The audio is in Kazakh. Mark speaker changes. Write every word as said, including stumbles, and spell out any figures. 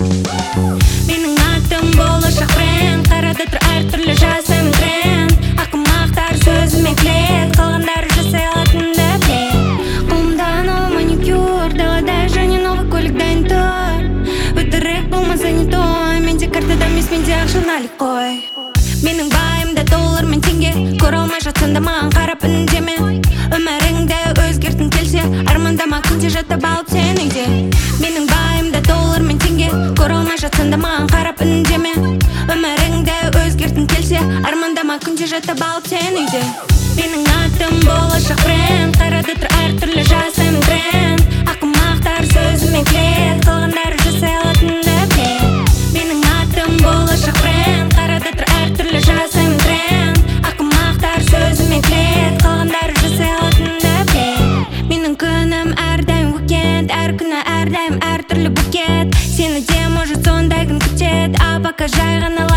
Speaker 1: Менің атым болашақ бренд, қарада тұр әртүрлі жасым тренд. Ақымақтар сөзіме клет, қалғандары жасай алатынды білет. Қолымда новый маникюр, далада және новый көлік дайын тұр. Өтірік болмаса не той, менде картада емес, менде ақшаналық қой. Менің байымда доллар мен теңге, көре алмай жатсың да маған қарап үндеме. Өміріңді өзгерткің келсе, армандама күнде жаттап алып сен үйде. Менің байымда доллар мен теңге, көре алмай жатсың да маған қарап үндеме. Өміріңді өзгерткің келсе, армандама күнде жаттап алып сен үйде. Менің атым болашақ бренд, қарада тұр әртүрлі жасым тренд. Ақымақтар сөзіме клет, қалғандары жасай алатынды білет. Менің атым болашақ бренд, қарада тұр әртүрлі жасым тренд. Ақымақтар сөзіме клет, қалғандары жасай алатынды білет. Менің күнім әрдайым уикенд, әр күні әрдайым әртүрлі букет. Сені де может сондай күн күтет, а пока жай ғана